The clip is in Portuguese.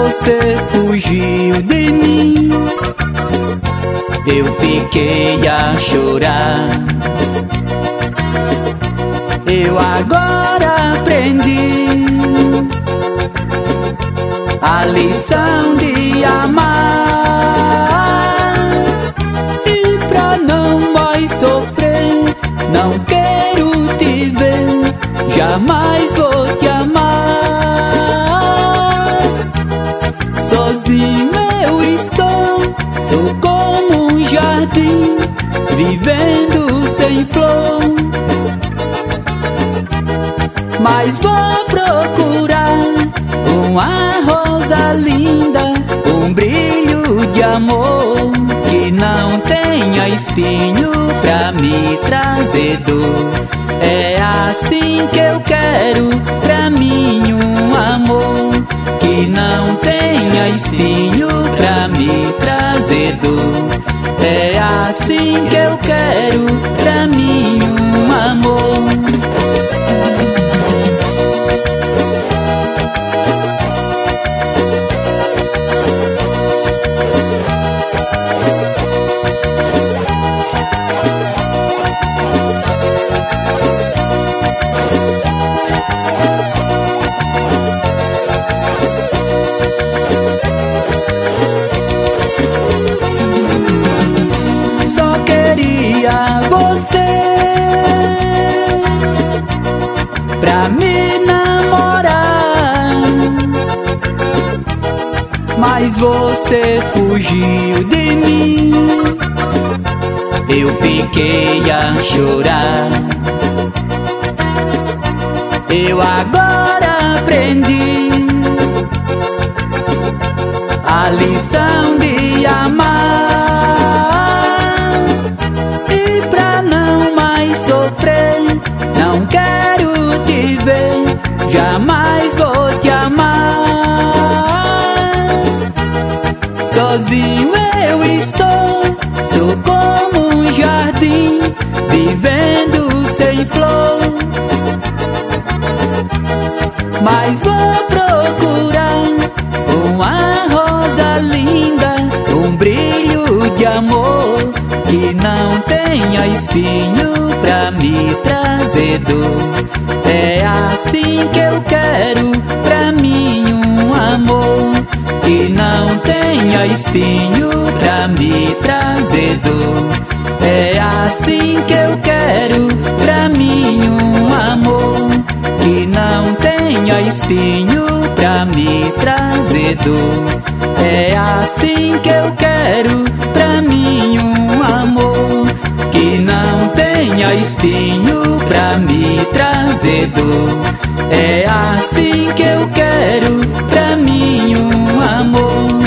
você fugiu de mim, eu fiquei a chorar. Eu agora aprendi a lição de amar, e pra não mais sofrer, não quero te ver, jamais vou te amar. Sozinho eu estou, sou como um jardim, vivendo sem flor. Mas vou procurar uma rosa linda, um brilho de amor, que não tenha espinho pra me trazer dor. É assim que eu quero pra mim um amor, que não tenha espinho pra me trazer dor. É assim que eu quero pra mim um amor. Você pra me namorar, mas você fugiu de mim, eu fiquei a chorar. Eu agora aprendi a lição de amar, e pra não mais sofrer, não quero te ver, jamais vou te amar. Sozinho eu estou, sou como um jardim, vivendo sem flor. Mas vou procurar uma rosa linda, um brilho de amor, que não tenha espinho pra me trazer dor. É assim que eu quero pra mim um amor, que não tenha espinho pra me trazer dor. É assim que eu quero pra mim um amor, que não tenha espinho pra me trazer dor. É assim que eu quero pra mim um amor, que não tenha espinho pra me trazer dor. É assim que eu quero pra mim um amor.